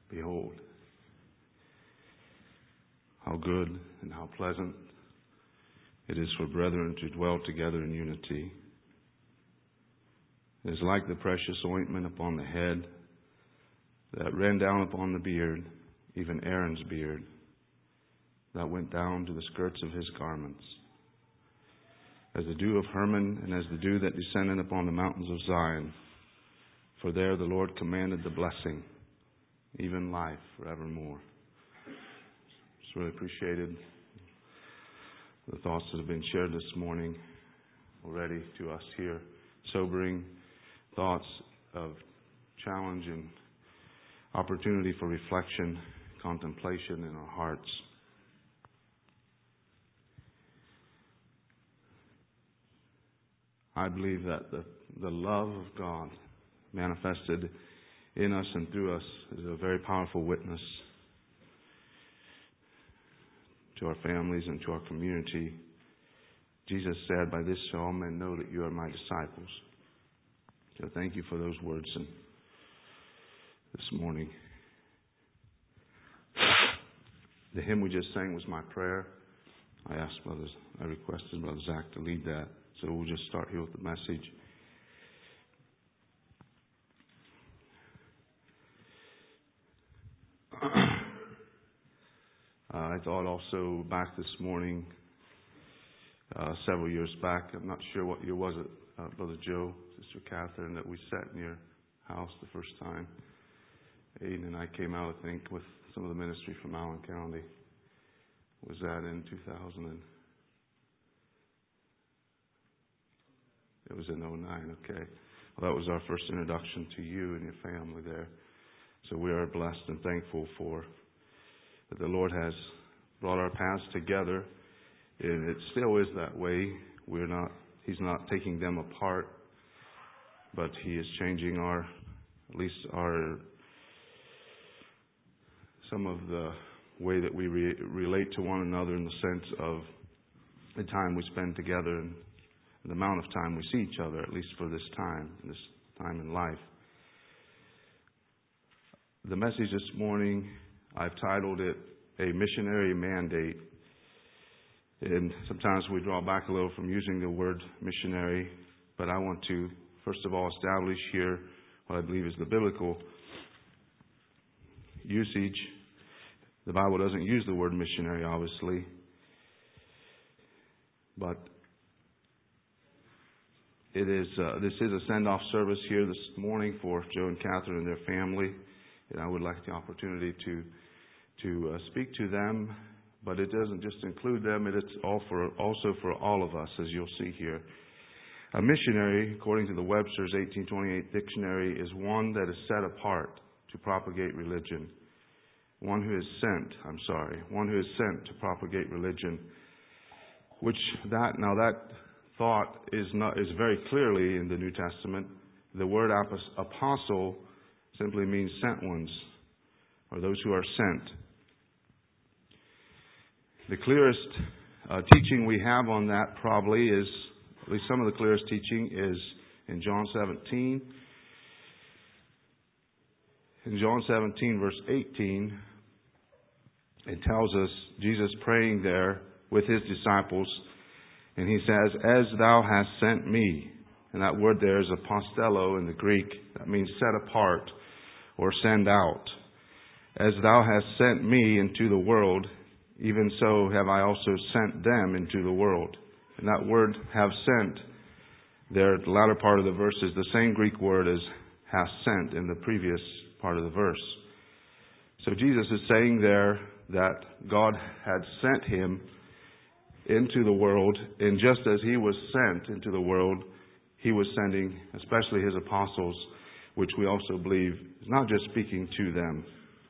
Behold, how good and how pleasant it is for brethren to dwell together in unity. It is like the precious ointment upon the head that ran down upon the beard, even Aaron's beard, that went down to the skirts of his garments. As the dew of Hermon, and as the dew that descended upon the mountains of Zion. For there the Lord commanded the blessing, even life forevermore. Just really appreciated the thoughts that have been shared this morning already to us here. Sobering thoughts of challenge and opportunity for reflection, contemplation in our hearts. I believe that the love of God manifested in us and through us is a very powerful witness to our families and to our community. Jesus said, "By this shall all men know that you are my disciples." So thank you for those words this morning. The hymn we just sang was my prayer. I requested Brother Zach to lead that. So we'll just start here with the message. I thought also back this morning, several years back, I'm not sure what year was it, Brother Joe, Sister Catherine, that we sat in your house the first time. Aiden and I came out, I think, with some of the ministry from Allen County. Was that in 2000? It was in 2009, okay. Well, that was our first introduction to you and your family there. So we are blessed and thankful for that the Lord has brought our paths together. And it still is that way. He's not taking them apart, but He is changing some of the way that we relate to one another in the sense of the time we spend together and the amount of time we see each other, at least for this time in life. The message this morning, I've titled it, A Missionary Mandate. And sometimes we draw back a little from using the word missionary, but I want to, first of all, establish here what I believe is the biblical usage. The Bible doesn't use the word missionary, obviously, but this is a send-off service here this morning for Joe and Catherine and their family, and I would like the opportunity to speak to them. But it doesn't just include them; it's also for all of us, as you'll see here. A missionary, according to the Webster's 1828 dictionary, is one that is set apart to propagate religion. One who is sent to propagate religion. That thought is very clearly in the New Testament. The word apostle simply means sent ones, or those who are sent. The clearest teaching we have on that probably is, at least some of the clearest teaching is in John 17. In John 17, verse 18, it tells us Jesus praying there with His disciples. And He says, "As thou hast sent me." And that word there is apostello in the Greek. That means set apart or send out. "As thou hast sent me into the world, even so have I also sent them into the world." And that word have sent there, the latter part of the verse, is the same Greek word as has sent in the previous part of the verse. So Jesus is saying there that God had sent Him into the world, and just as He was sent into the world, He was sending especially His apostles, which we also believe is not just speaking to them.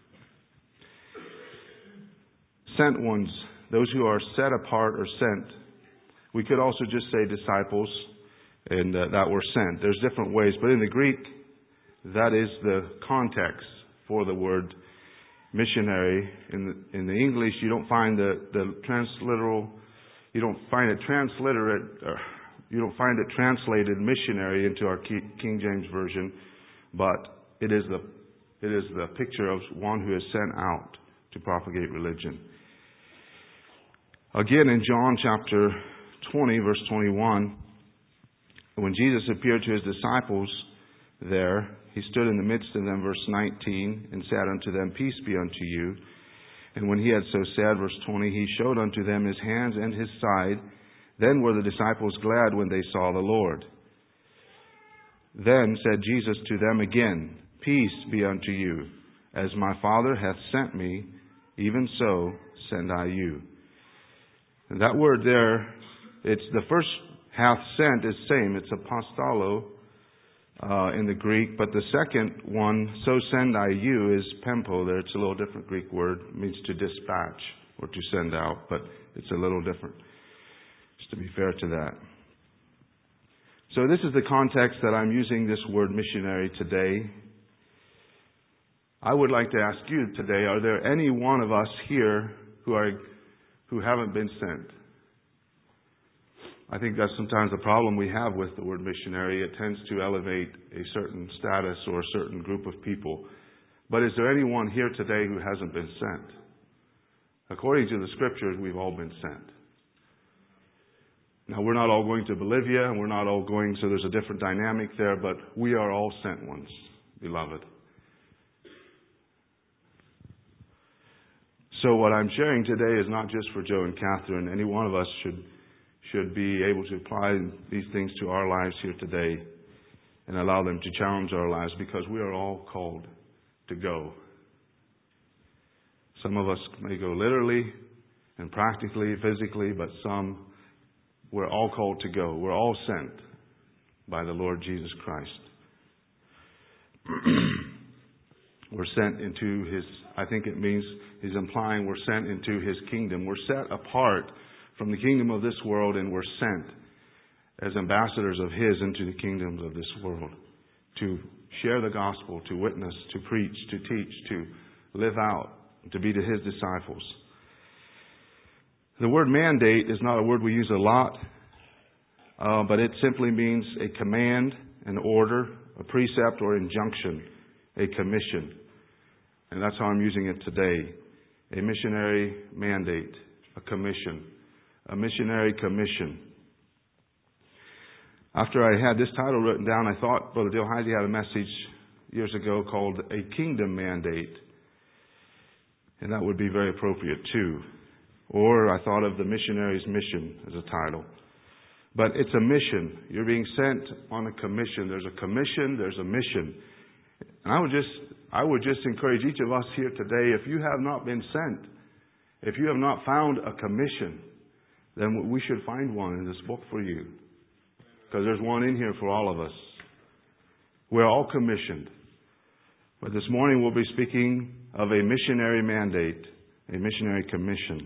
Sent ones, those who are set apart or sent. We could also just say disciples and that were sent. There's different ways, but in the Greek, that is the context for the word missionary. In the English, you don't find the transliteral. You don't find it you don't find it translated missionary into our King James Version, but it is It is the picture of one who is sent out to propagate religion. Again, in John chapter 20, verse 21, when Jesus appeared to his disciples there, he stood in the midst of them, verse 19, and said unto them, Peace be unto you. And when he had so said, verse 20, he showed unto them his hands and his side. Then were the disciples glad when they saw the Lord. Then said Jesus to them again, Peace be unto you. As my Father hath sent me, even so send I you. And that word there, it's the first hath sent is same. It's apostolo in the Greek. But the second one, so send I you, is pempo there. It's a little different Greek word. It means to dispatch or to send out. But it's a little different, just to be fair to that. So this is the context that I'm using this word missionary today. I would like to ask you today, are there any one of us here who haven't been sent? I think that's sometimes the problem we have with the word missionary. It tends to elevate a certain status or a certain group of people. But is there anyone here today who hasn't been sent? According to the Scriptures, we've all been sent. Now, we're not all going to Bolivia, and we're not all going, so there's a different dynamic there, but we are all sent ones, beloved. So what I'm sharing today is not just for Joe and Catherine. Any one of us should be able to apply these things to our lives here today and allow them to challenge our lives, because we are all called to go. Some of us may go literally and practically, physically, but some, we're all called to go. We're all sent by the Lord Jesus Christ. We're sent into His, I think it means, He's implying we're sent into His kingdom. We're set apart from the kingdom of this world, and we're sent as ambassadors of His into the kingdoms of this world to share the gospel, to witness, to preach, to teach, to live out, to be to His disciples. The word mandate is not a word we use a lot, but it simply means a command, an order, a precept or injunction, a commission. And that's how I'm using it today. A missionary mandate, a commission, a missionary commission. After I had this title written down, I thought Brother Dale Heide had a message years ago called A Kingdom Mandate. And that would be very appropriate too. Or I thought of The Missionary's Mission as a title. But it's a mission. You're being sent on a commission. There's a commission, there's a mission. And I would just encourage each of us here today, if you have not been sent, if you have not found a commission, then we should find one in this book for you. Because there's one in here for all of us. We're all commissioned. But this morning we'll be speaking of a missionary mandate, a missionary commission.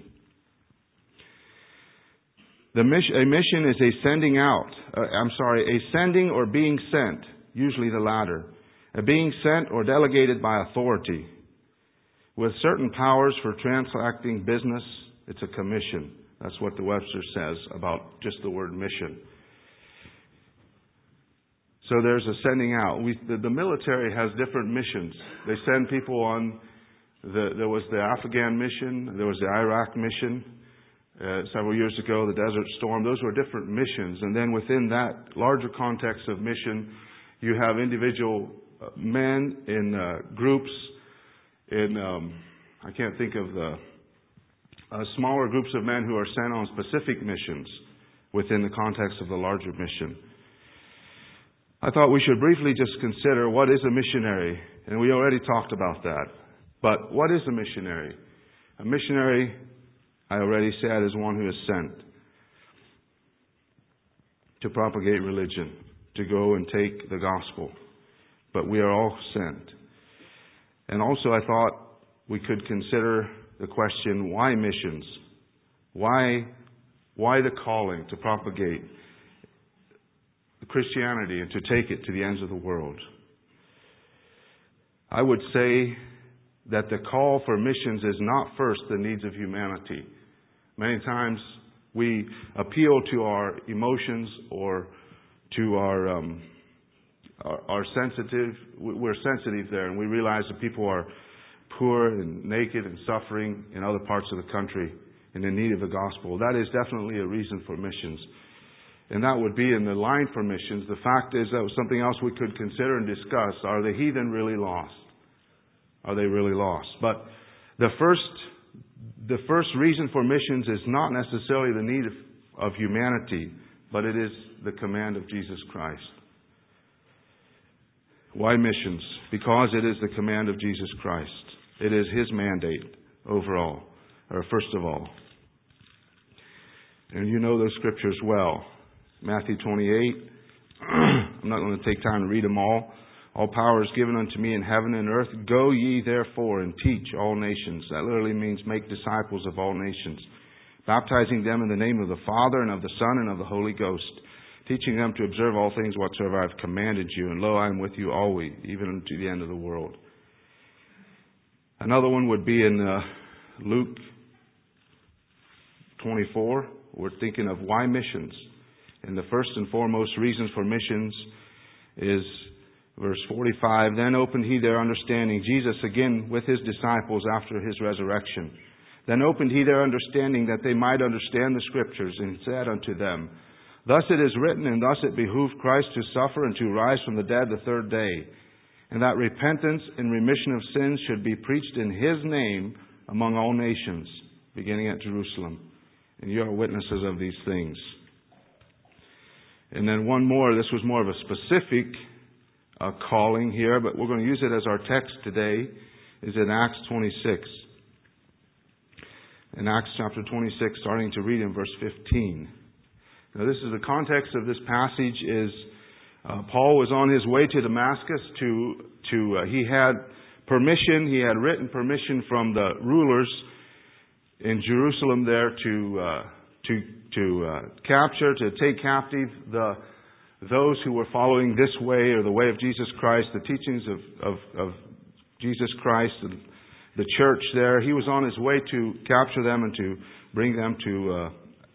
A mission is a sending out. A sending or being sent, usually the latter. A being sent or delegated by authority. With certain powers for transacting business, it's a commission. That's what the Webster says about just the word mission. So there's a sending out. The military has different missions. They send people on, there was the Afghan mission, there was the Iraq mission. Several years ago, the Desert Storm. Those were different missions. And then within that larger context of mission, you have individual men in groups, I can't think of the smaller groups of men who are sent on specific missions within the context of the larger mission. I thought we should briefly just consider what is a missionary. And we already talked about that. But what is a missionary? A missionary, I already said, is one who is sent to propagate religion, to go and take the gospel. But we are all sent. And also I thought we could consider the question, why missions? Why the calling to propagate Christianity and to take it to the ends of the world? I would say that the call for missions is not first the needs of humanity. Many times we appeal to our emotions or to our are sensitive. We're sensitive there, and we realize that people are poor and naked and suffering in other parts of the country and in need of the gospel. That is definitely a reason for missions. And that would be in the line for missions. The fact is that was something else we could consider and discuss. Are the heathen really lost? Are they really lost? But the first reason for missions is not necessarily the need of humanity, but it is the command of Jesus Christ. Why missions? Because it is the command of Jesus Christ. It is His mandate overall, or first of all. And you know those scriptures well. Matthew 28. I'm not going to take time to read them all. All power is given unto me in heaven and earth. Go ye therefore and teach all nations. That literally means make disciples of all nations, baptizing them in the name of the Father and of the Son and of the Holy Ghost, teaching them to observe all things whatsoever I have commanded you. And lo, I am with you always, even unto the end of the world. Another one would be in Luke 24. We're thinking of why missions. And the first and foremost reasons for missions is verse 45. Then opened he their understanding. Jesus again with His disciples after His resurrection. Then opened He their understanding that they might understand the Scriptures, and said unto them, Thus it is written, and thus it behooved Christ to suffer and to rise from the dead the third day, and that repentance and remission of sins should be preached in His name among all nations, beginning at Jerusalem. And you are witnesses of these things. And then one more, this was more of a specific calling here, but we're going to use it as our text today, is in Acts 26. In Acts chapter 26, starting to read in verse 15. Now this is the context of this passage is Paul was on his way to Damascus he had permission, he had written permission from the rulers in Jerusalem there to capture, to take captive those who were following this way or the way of Jesus Christ, the teachings of Jesus Christ and the church there. He was on his way to capture them and to bring them to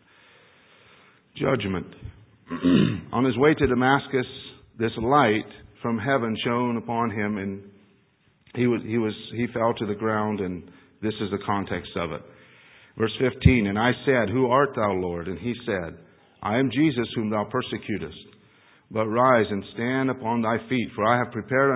judgment. On his way to Damascus, this light from heaven shone upon him, and he fell to the ground, and this is the context of it. Verse 15, And I said, Who art thou, Lord? And He said, I am Jesus whom thou persecutest. But rise and stand upon thy feet, for I have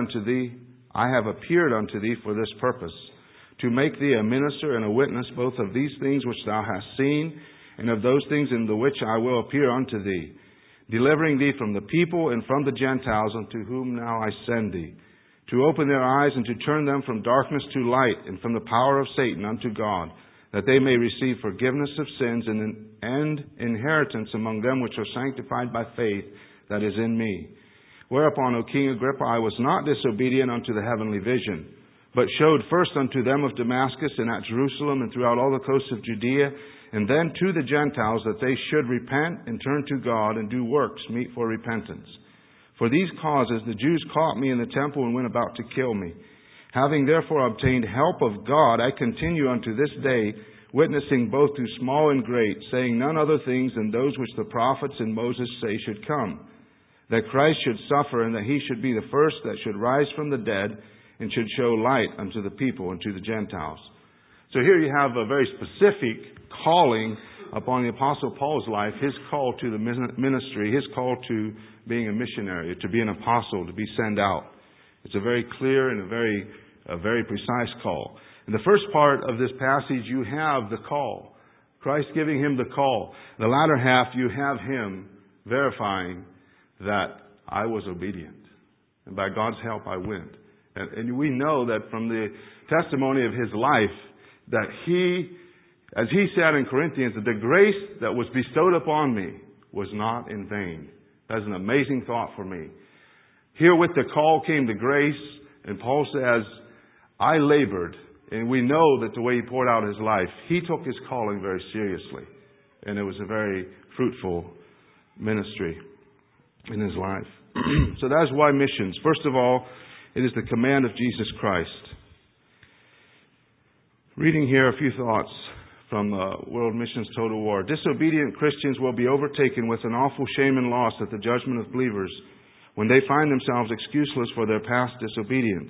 appeared unto thee for this purpose, to make thee a minister and a witness both of these things which thou hast seen, and of those things in the which I will appear unto thee, delivering thee from the people and from the Gentiles unto whom now I send thee, to open their eyes and to turn them from darkness to light and from the power of Satan unto God, that they may receive forgiveness of sins and inheritance among them which are sanctified by faith that is in me. Whereupon, O King Agrippa, I was not disobedient unto the heavenly vision, but showed first unto them of Damascus and at Jerusalem and throughout all the coasts of Judea, and then to the Gentiles, that they should repent and turn to God and do works meet for repentance. For these causes the Jews caught me in the temple and went about to kill me. Having therefore obtained help of God, I continue unto this day, witnessing both to small and great, saying none other things than those which the prophets and Moses say should come, that Christ should suffer, and that He should be the first that should rise from the dead, and should show light unto the people and to the Gentiles. So here you have a very specific calling upon the Apostle Paul's life, his call to the ministry, his call to being a missionary, to be an apostle, to be sent out. It's a very clear and a very precise call. In the first part of this passage, you have the call. Christ giving him the call. The latter half, you have him verifying that I was obedient. And by God's help, I went. And we know that from the testimony of his life, that as he said in Corinthians, that the grace that was bestowed upon me was not in vain. That's an amazing thought for me. Here with the call came the grace, and Paul says, I labored. And we know that the way he poured out his life, he took his calling very seriously. And it was a very fruitful ministry in his life. So that's why missions. First of all, it is the command of Jesus Christ. Reading here a few thoughts from World Missions Total War. Disobedient Christians will be overtaken with an awful shame and loss at the judgment of believers, when they find themselves excuseless for their past disobedience.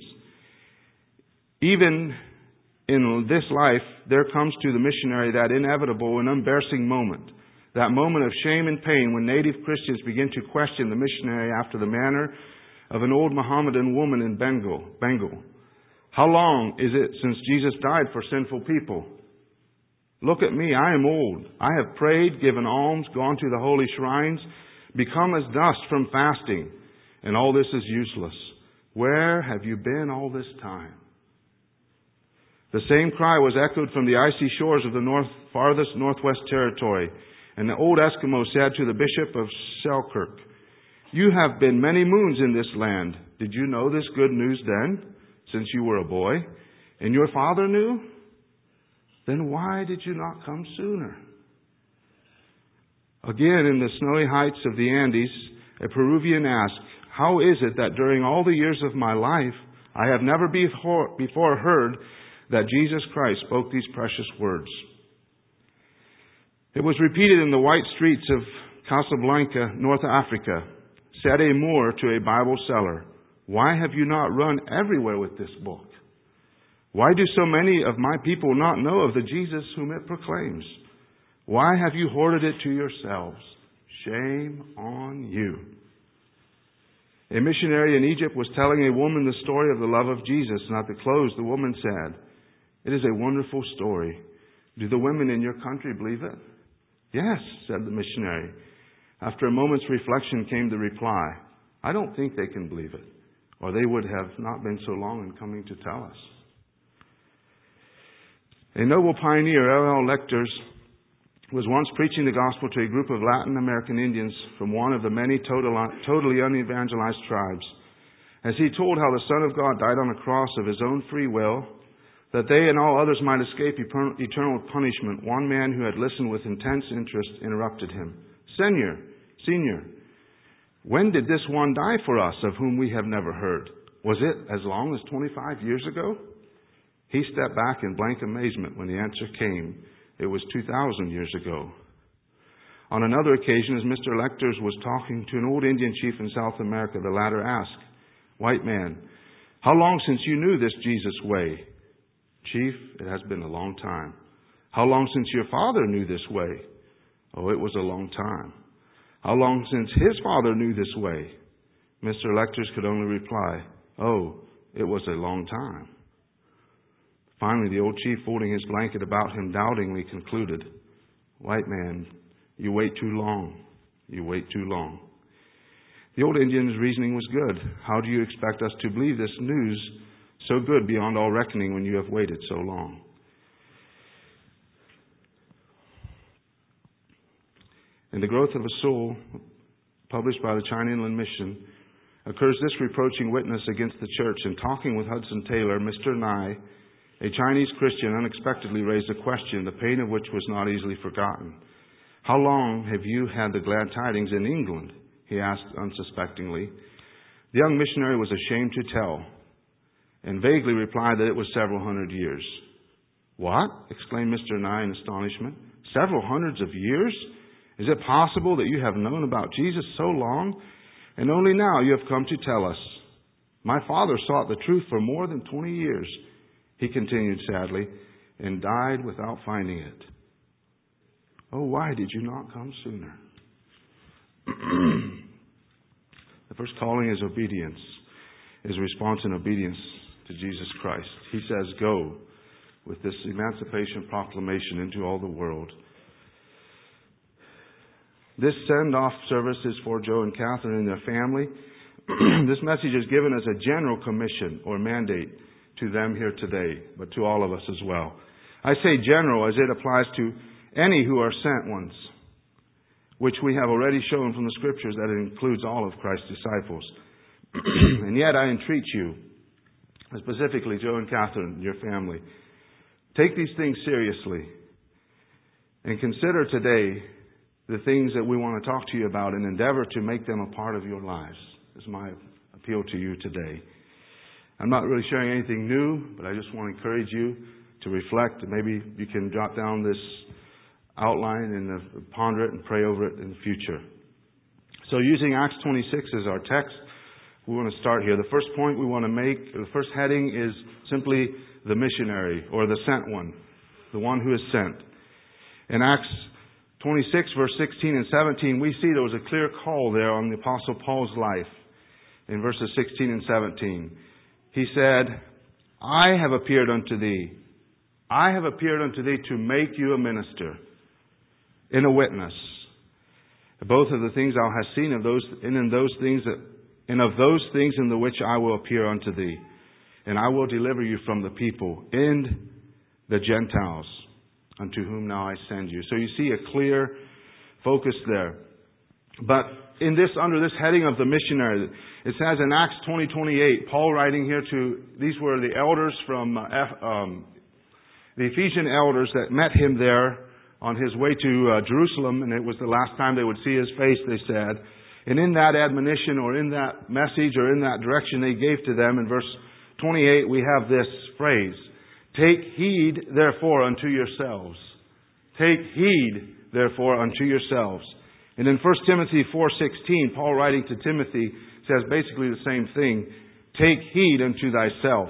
Even in this life, there comes to the missionary that inevitable and embarrassing moment, that moment of shame and pain when native Christians begin to question the missionary after the manner of an old Mohammedan woman in Bengal. How long is it since Jesus died for sinful people? Look at me, I am old. I have prayed, given alms, gone to the holy shrines, become as dust from fasting, and all this is useless. Where have you been all this time? The same cry was echoed from the icy shores of the farthest northwest territory, and the old Eskimo said to the Bishop of Selkirk, "You have been many moons in this land. Did you know this good news then, since you were a boy? And your father knew? Then why did you not come sooner?" Again, in the snowy heights of the Andes, a Peruvian asked, "How is it that during all the years of my life, I have never before heard that Jesus Christ spoke these precious words?" It was repeated in the white streets of Casablanca, North Africa. Said a Moor to a Bible seller, "Why have you not run everywhere with this book? Why do so many of my people not know of the Jesus whom it proclaims? Why have you hoarded it to yourselves? Shame on you." A missionary in Egypt was telling a woman the story of the love of Jesus, and at the close the woman said, "It is a wonderful story. Do the women in your country believe it?" "Yes," said the missionary. After a moment's reflection came the reply, "I don't think they can believe it, or they would have not been so long in coming to tell us." A noble pioneer, L.L. Lecters, was once preaching the gospel to a group of Latin American Indians from one of the many totally unevangelized tribes. As he told how the Son of God died on a cross of his own free will, that they and all others might escape eternal punishment, one man who had listened with intense interest interrupted him. Senior, when did this one die for us of whom we have never heard? Was it as long as 25 years ago?" He stepped back in blank amazement when the answer came. It was 2,000 years ago. On another occasion, as Mr. Lecters was talking to an old Indian chief in South America, the latter asked, "White man, how long since you knew this Jesus way?" "Chief, it has been a long time." "How long since your father knew this way?" "Oh, it was a long time." "How long since his father knew this way?" Mr. Lecters could only reply, "Oh, it was a long time." Finally, the old chief, folding his blanket about him, doubtingly concluded, "White man, you wait too long. You wait too long." The old Indian's reasoning was good. How do you expect us to believe this news so good beyond all reckoning when you have waited so long? In The Growth of a Soul, published by the China Inland Mission, occurs this reproaching witness against the church. In talking with Hudson Taylor, Mr. Nye, a Chinese Christian, unexpectedly raised a question, the pain of which was not easily forgotten. "How long have you had the glad tidings in England?" he asked unsuspectingly. The young missionary was ashamed to tell, and vaguely replied that it was several hundred years. "What?" exclaimed Mr. Nye in astonishment. "Several hundreds of years? Is it possible that you have known about Jesus so long, and only now you have come to tell us? My father sought the truth for more than 20 years, he continued sadly, and died without finding it. Oh, why did you not come sooner?" The first calling is obedience, is response in obedience to Jesus Christ. He says, "Go with this emancipation proclamation into all the world." This send-off service is for Joe and Catherine and their family. This message is given as a general commission or mandate to them here today, but to all of us as well. I say general as it applies to any who are sent ones, which we have already shown from the Scriptures that it includes all of Christ's disciples. And yet I entreat you, specifically Joe and Catherine and your family, take these things seriously and consider today the things that we want to talk to you about and endeavor to make them a part of your lives. This is my appeal to you today. I'm not really sharing anything new, but I just want to encourage you to reflect, and maybe you can jot down this outline and ponder it and pray over it in the future. So using Acts 26 as our text, we want to start here. The first point we want to make, the first heading is simply the missionary, or the sent one, the one who is sent. In Acts 26, verse 16 and 17, we see there was a clear call there on the Apostle Paul's life. In verses 16 and 17, he said, I have appeared unto thee. I have appeared unto thee to make you a minister and a witness. Both of the things thou hast seen of those in those things in the which I will appear unto thee. And I will deliver you from the people and the Gentiles unto whom now I send you. So you see a clear focus there. But in this, under this heading of the missionary, it says in Acts 20:28, Paul writing here these were the elders from the Ephesian elders that met him there on his way to Jerusalem, and it was the last time they would see his face, they said. And in that admonition, or in that message, or in that direction they gave to them, in verse 28, we have this phrase, take heed therefore unto yourselves. Take heed therefore unto yourselves. And in 1 Timothy 4:16, Paul writing to Timothy says basically the same thing. Take heed unto thyself.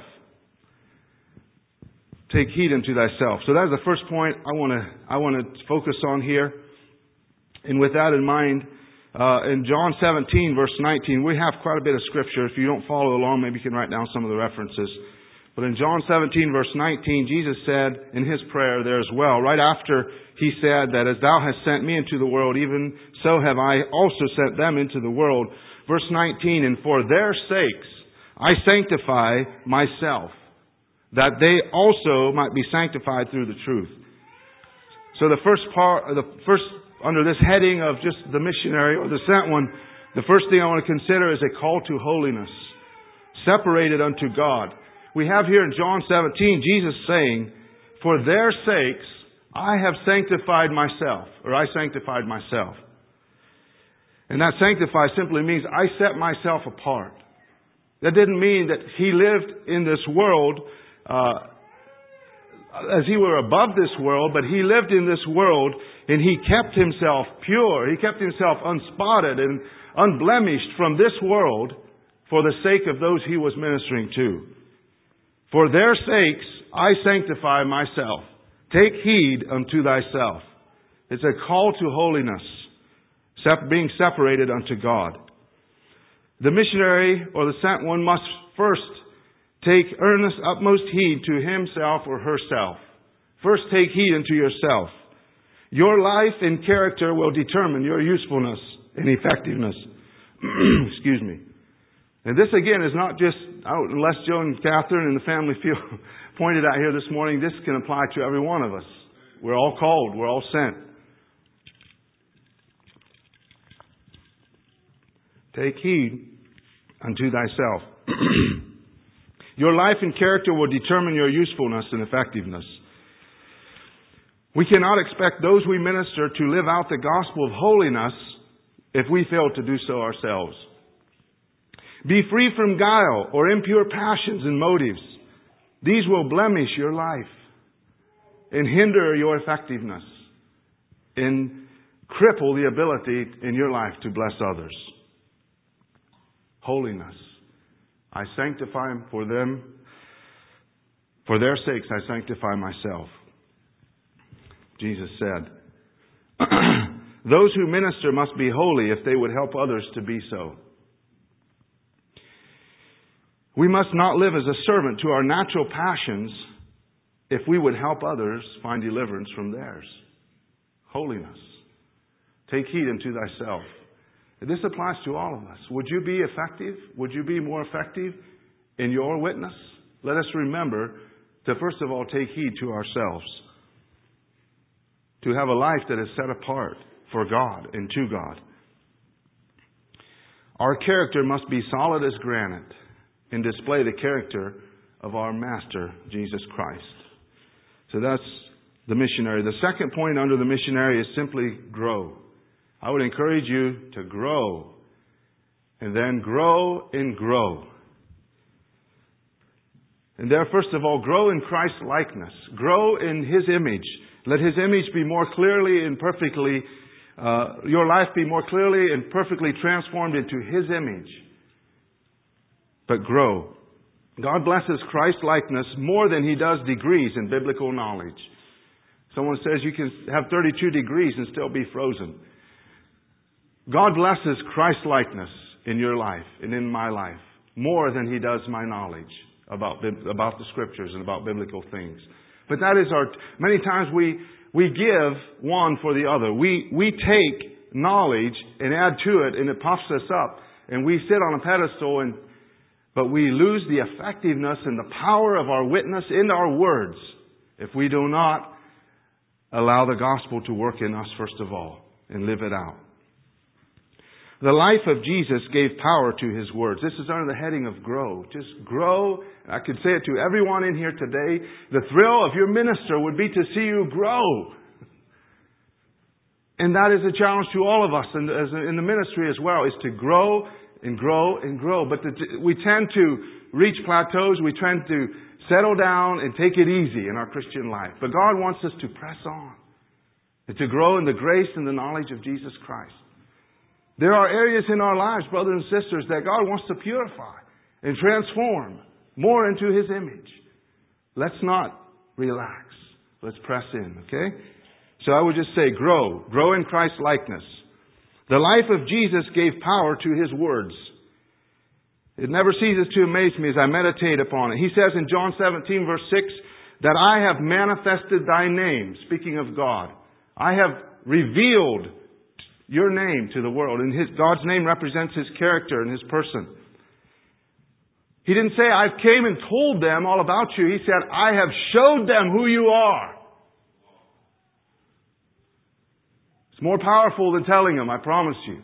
Take heed unto thyself. So that is the first point I want to focus on here. And with that in mind, in John 17, verse 19, we have quite a bit of scripture. If you don't follow along, maybe you can write down some of the references. But in John 17, verse 19, Jesus said in His prayer there as well, right after He said that as Thou hast sent Me into the world, even so have I also sent them into the world. Verse 19, and for their sakes I sanctify myself, that they also might be sanctified through the truth. So the first under this heading of just the missionary or the sent one, the first thing I want to consider is a call to holiness, separated unto God. We have here in John 17, Jesus saying, for their sakes, I have sanctified myself, or I sanctified myself. And that sanctify simply means I set myself apart. That didn't mean that He lived in this world as He were above this world, but He lived in this world and He kept Himself pure. He kept Himself unspotted and unblemished from this world for the sake of those He was ministering to. For their sakes, I sanctify myself. Take heed unto thyself. It's a call to holiness, being separated unto God. The missionary or the sent one must first take earnest, utmost heed to himself or herself. First, take heed unto yourself. Your life and character will determine your usefulness and effectiveness. Excuse me. And this again is not just, unless Joe and Catherine and the family feel pointed out here this morning, this can apply to every one of us. We're all called. We're all sent. Take heed unto thyself. Your life and character will determine your usefulness and effectiveness. We cannot expect those we minister to live out the gospel of holiness if we fail to do so ourselves. Be free from guile or impure passions and motives. These will blemish your life and hinder your effectiveness and cripple the ability in your life to bless others. Holiness. I sanctify them for them. For their sakes I sanctify myself. Jesus said, those who minister must be holy if they would help others to be so. We must not live as a servant to our natural passions if we would help others find deliverance from theirs. Holiness. Take heed unto thyself. This applies to all of us. Would you be effective? Would you be more effective in your witness? Let us remember to first of all take heed to ourselves. To have a life that is set apart for God and to God. Our character must be solid as granite and display the character of our Master, Jesus Christ. So that's the missionary. The second point under the missionary is simply grow. I would encourage you to grow and then grow and grow. And there, first of all, grow in Christ's likeness. Grow in His image. Let His image be more clearly and perfectly, your life be more clearly and perfectly transformed into His image. but grow. God blesses Christ-likeness more than He does degrees in biblical knowledge. Someone says you can have 32 degrees and still be frozen. God blesses Christ-likeness in your life and in my life more than He does my knowledge about the Scriptures and about biblical things. But that is many times we give one for the other. We take knowledge and add to it, and it puffs us up, and we sit on a pedestal, but we lose the effectiveness and the power of our witness in our words if we do not allow the gospel to work in us first of all and live it out. The life of Jesus gave power to His words. This is under the heading of grow. Just grow. I could say it to everyone in here today. The thrill of your minister would be to see you grow. And that is a challenge to all of us in the ministry as well, is to grow and grow and grow. But we tend to reach plateaus. We tend to settle down and take it easy in our Christian life. But God wants us to press on and to grow in the grace and the knowledge of Jesus Christ. There are areas in our lives, brothers and sisters, that God wants to purify and transform more into His image. Let's not relax. Let's press in, okay? So I would just say grow. Grow in Christ's likeness. The life of Jesus gave power to His words. It never ceases to amaze me as I meditate upon it. He says in John 17 verse 6, that I have manifested Thy name, speaking of God. I have revealed your name to the world. And God's name represents His character and His person. He didn't say, I came and told them all about you. He said, I have showed them who you are. It's more powerful than telling them, I promise you.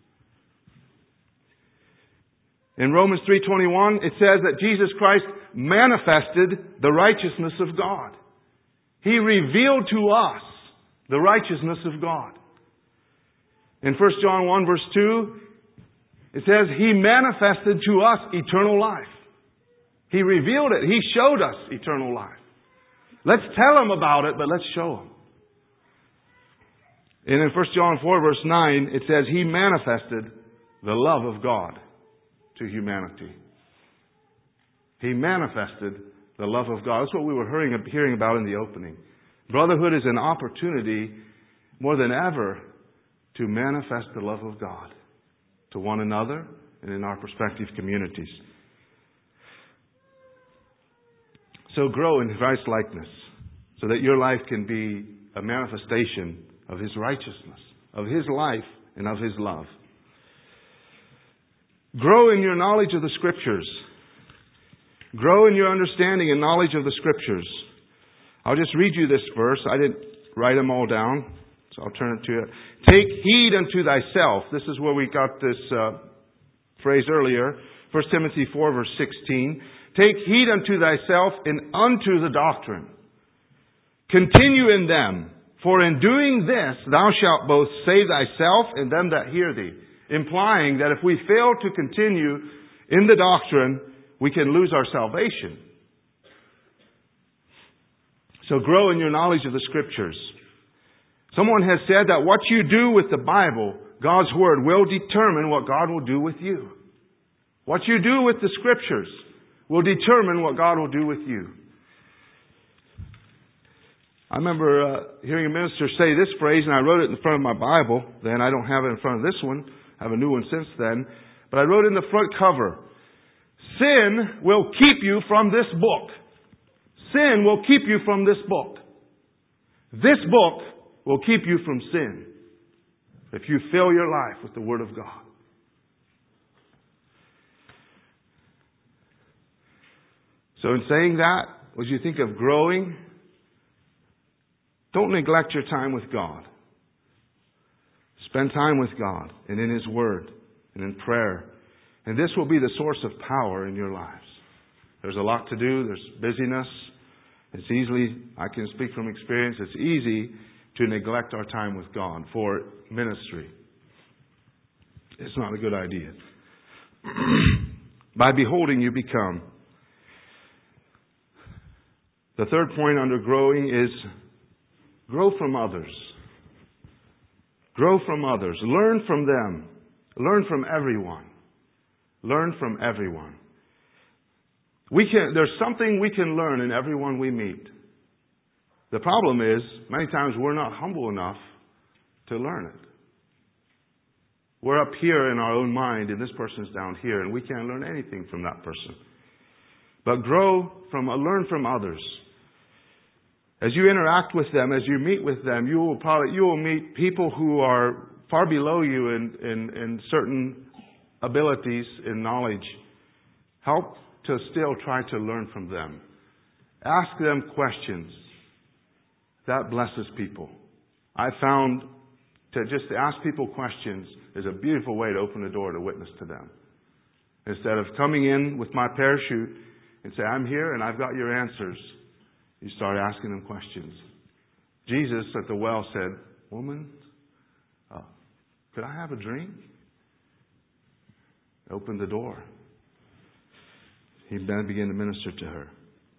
In Romans 3:21, it says that Jesus Christ manifested the righteousness of God. He revealed to us the righteousness of God. In 1 John 1 verse 2, it says, He manifested to us eternal life. He revealed it. He showed us eternal life. Let's tell them about it, but let's show them. And in 1 John 4 verse 9, it says, He manifested the love of God to humanity. He manifested the love of God. That's what we were hearing about in the opening. Brotherhood is an opportunity more than ever to manifest the love of God to one another and in our prospective communities. So grow in Christ's likeness so that your life can be a manifestation of His righteousness, of His life, and of His love. Grow in your knowledge of the Scriptures. Grow in your understanding and knowledge of the Scriptures. I'll just read you this verse. I didn't write them all down, so I'll turn it to you. Take heed unto thyself. This is where we got this phrase earlier. 1 Timothy 4 verse 16. Take heed unto thyself and unto the doctrine. Continue in them. For in doing this, thou shalt both save thyself and them that hear thee. Implying that if we fail to continue in the doctrine, we can lose our salvation. So grow in your knowledge of the Scriptures. Someone has said that what you do with the Bible, God's Word, will determine what God will do with you. What you do with the Scriptures will determine what God will do with you. I remember hearing a minister say this phrase, and I wrote it in front of my Bible. Then I don't have it in front of this one. I have a new one since then. But I wrote in the front cover, sin will keep you from this book. Sin will keep you from this book. This book will keep you from sin if you fill your life with the Word of God. So in saying that, as you think of growing, don't neglect your time with God. Spend time with God and in His Word and in prayer. And this will be the source of power in your lives. There's a lot to do. There's busyness. It's easily, I can speak from experience, it's easy to neglect our time with God for ministry. It's not a good idea. By beholding, you become. The third point under growing is grow from others. Grow from others. Learn from them. Learn from everyone. Learn from everyone. There's something we can learn in everyone we meet. The problem is, many times we're not humble enough to learn it. We're up here in our own mind, and this person's down here, and we can't learn anything from that person. But learn from others. As you interact with them, as you meet with them, you will meet people who are far below you in certain abilities and knowledge. Help to still try to learn from them. Ask them questions. That blesses people. I found to ask people questions is a beautiful way to open the door to witness to them. Instead of coming in with my parachute and say, I'm here and I've got your answers, you start asking them questions. Jesus at the well said, woman, could I have a drink? Opened the door. He then began to minister to her.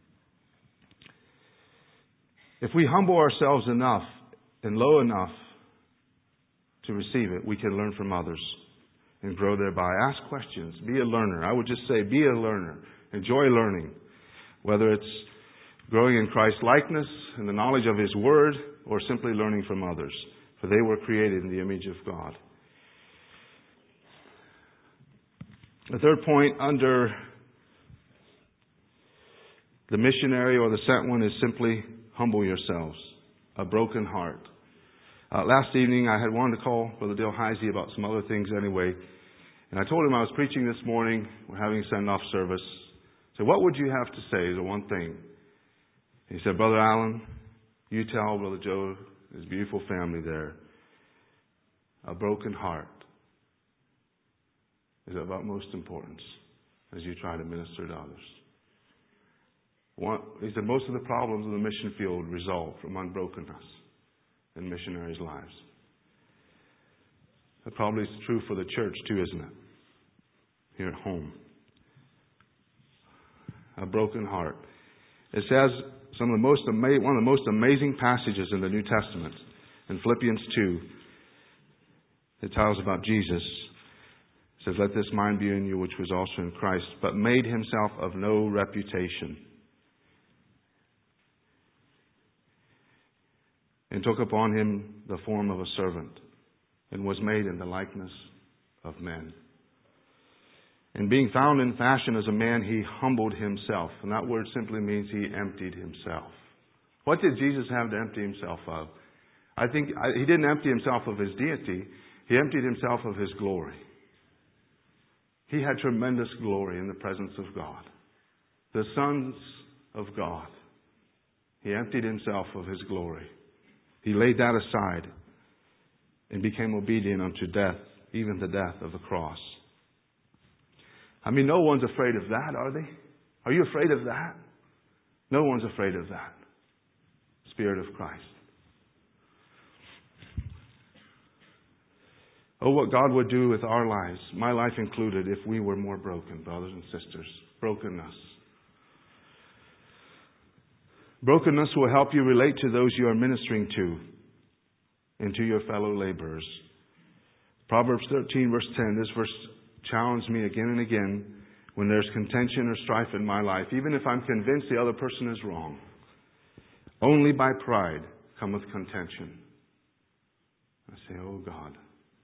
If we humble ourselves enough and low enough to receive it, we can learn from others and grow thereby. Ask questions. Be a learner. I would just say, be a learner. Enjoy learning. Whether it's growing in Christ's likeness and the knowledge of His Word, or simply learning from others. For they were created in the image of God. The third point under the missionary or the sent one is simply humble yourselves. A broken heart. Last evening I had wanted to call Brother Dale Heisey about some other things anyway. And I told him I was preaching this morning. We're having a send-off service. So what would you have to say? The one thing. He said, Brother Allen, you tell Brother Joe, his beautiful family there, a broken heart is of utmost importance as you try to minister to others. He said most of the problems in the mission field result from unbrokenness in missionaries' lives. That probably is true for the church too, isn't it? Here at home. A broken heart. It says one of the most amazing passages in the New Testament. In Philippians 2, it tells about Jesus. It says, let this mind be in you which was also in Christ, but made Himself of no reputation. And took upon Him the form of a servant, and was made in the likeness of men. And being found in fashion as a man, He humbled Himself. And that word simply means He emptied Himself. What did Jesus have to empty Himself of? He didn't empty Himself of His deity. He emptied Himself of His glory. He had tremendous glory in the presence of God. The sons of God. He emptied Himself of His glory. He laid that aside and became obedient unto death, even the death of the cross. I mean, no one's afraid of that, are they? Are you afraid of that? No one's afraid of that. Spirit of Christ. Oh, what God would do with our lives, my life included, if we were more broken, brothers and sisters. Brokenness. Brokenness will help you relate to those you are ministering to and to your fellow laborers. Proverbs 13, verse 10, this verse challenged me again and again when there's contention or strife in my life, even if I'm convinced the other person is wrong. Only by pride cometh contention. I say, oh God.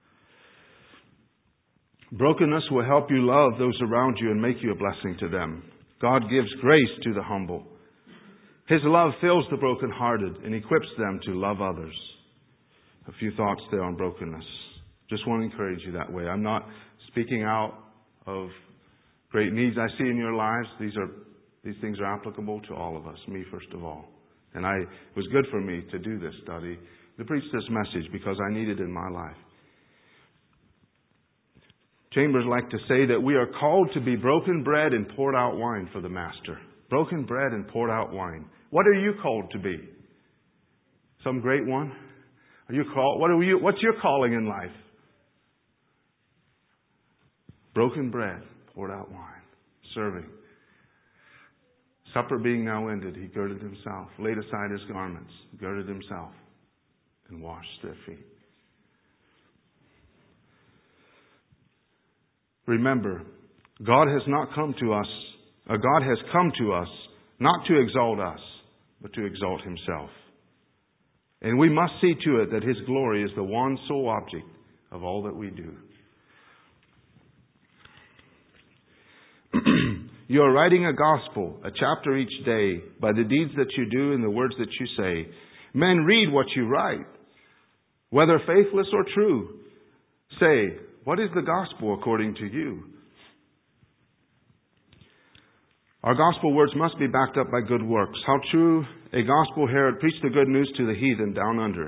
Brokenness will help you love those around you and make you a blessing to them. God gives grace to the humble. His love fills the brokenhearted and equips them to love others. A few thoughts there on brokenness. Just want to encourage you that way. I'm not speaking out of great needs I see in your lives. These things are applicable to all of us, me first of all. And it was good for me to do this study, to preach this message, because I need it in my life. Chambers like to say that we are called to be broken bread and poured out wine for the Master. Broken bread and poured out wine. What are you called to be? Some great one? Are you called? What's your calling in life? Broken bread, poured out wine, serving. Supper being now ended, He girded Himself, laid aside His garments, girded Himself, and washed their feet. Remember, God has not come to us A God has come to us, not to exalt us, but to exalt Himself. And we must see to it that His glory is the one sole object of all that we do. You are writing a gospel, a chapter each day, by the deeds that you do and the words that you say. Men read what you write, whether faithless or true. Say, what is the gospel according to you? Our gospel words must be backed up by good works. How true a gospel herald preached the good news to the heathen down under.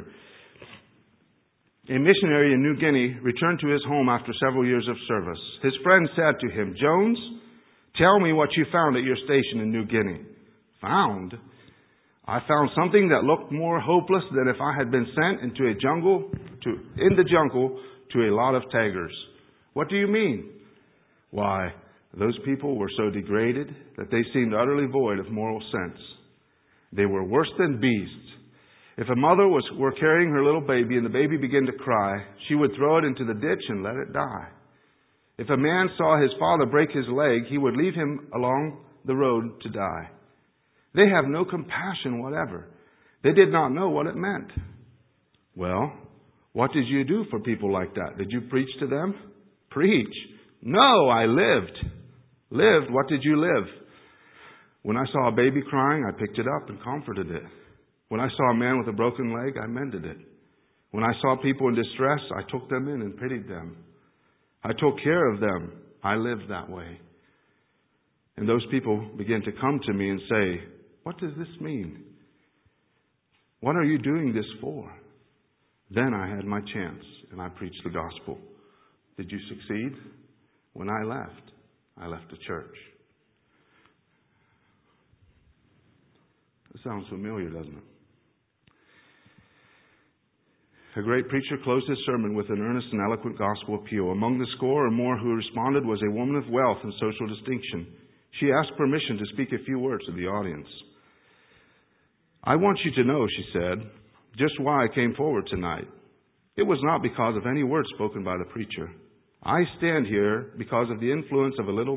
A missionary in New Guinea returned to his home after several years of service. His friend said to him, Jones, tell me what you found at your station in New Guinea. Found? I found something that looked more hopeless than if I had been sent into the jungle to a lot of tigers. What do you mean? Why, those people were so degraded that they seemed utterly void of moral sense. They were worse than beasts. If a mother were carrying her little baby and the baby began to cry, she would throw it into the ditch and let it die. If a man saw his father break his leg, he would leave him along the road to die. They have no compassion whatever. They did not know what it meant. Well, what did you do for people like that? Did you preach to them? Preach? No, I lived. Lived? What did you live? When I saw a baby crying, I picked it up and comforted it. When I saw a man with a broken leg, I mended it. When I saw people in distress, I took them in and pitied them. I took care of them. I lived that way. And those people began to come to me and say, what does this mean? What are you doing this for? Then I had my chance and I preached the gospel. Did you succeed? When I left the church. It sounds familiar, doesn't it? A great preacher closed his sermon with an earnest and eloquent gospel appeal. Among the score or more who responded was a woman of wealth and social distinction. She asked permission to speak a few words to the audience. I want you to know, she said, just why I came forward tonight. It was not because of any words spoken by the preacher. I stand here because of the influence of a little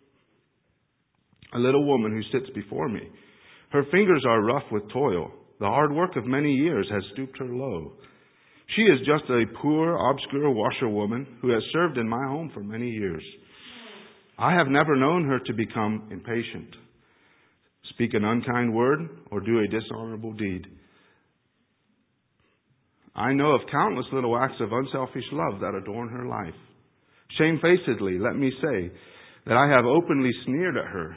woman who sits before me. Her fingers are rough with toil. The hard work of many years has stooped her low. She is just a poor, obscure washerwoman who has served in my home for many years. I have never known her to become impatient, speak an unkind word, or do a dishonorable deed. I know of countless little acts of unselfish love that adorn her life. Shamefacedly, let me say that I have openly sneered at her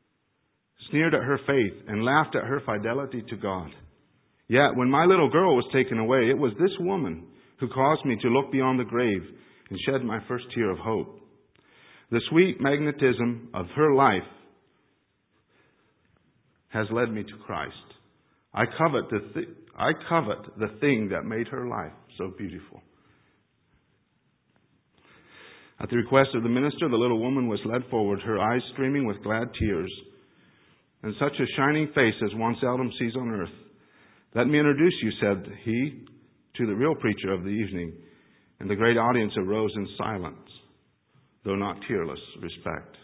faith, and laughed at her fidelity to God. Yet, when my little girl was taken away, it was this woman who caused me to look beyond the grave and shed my first tear of hope. The sweet magnetism of her life has led me to Christ. I covet the thing that made her life so beautiful. At the request of the minister, the little woman was led forward, her eyes streaming with glad tears, and such a shining face as one seldom sees on earth. Let me introduce you, said he, to the real preacher of the evening. And the great audience arose in silence, though not tearless, respect.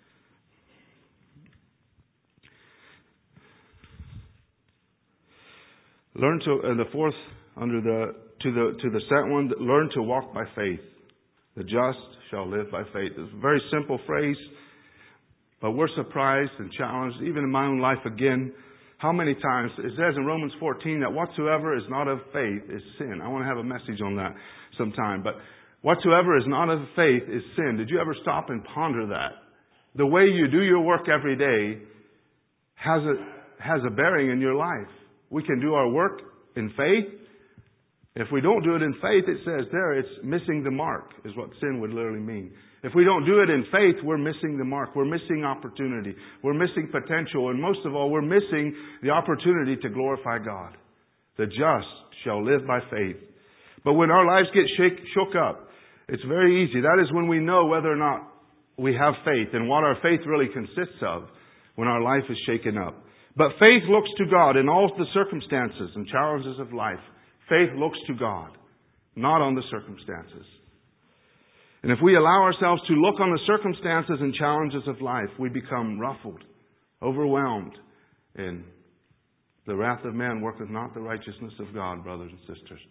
Learn to, and the fourth, under the second one, learn to walk by faith. The just shall live by faith. It's a very simple phrase, but we're surprised and challenged, even in my own life again, how many times it says in Romans 14 that whatsoever is not of faith is sin. I want to have a message on that sometime. But whatsoever is not of faith is sin. Did you ever stop and ponder that? The way you do your work every day has a bearing in your life. We can do our work in faith. If we don't do it in faith, it says there, it's missing the mark, is what sin would literally mean. If we don't do it in faith, we're missing the mark. We're missing opportunity. We're missing potential. And most of all, we're missing the opportunity to glorify God. The just shall live by faith. But when our lives get shook up, it's very easy. That is when we know whether or not we have faith and what our faith really consists of when our life is shaken up. But faith looks to God in all the circumstances and challenges of life. Faith looks to God, not on the circumstances. And if we allow ourselves to look on the circumstances and challenges of life, we become ruffled, overwhelmed, and the wrath of man worketh not the righteousness of God, brothers and sisters.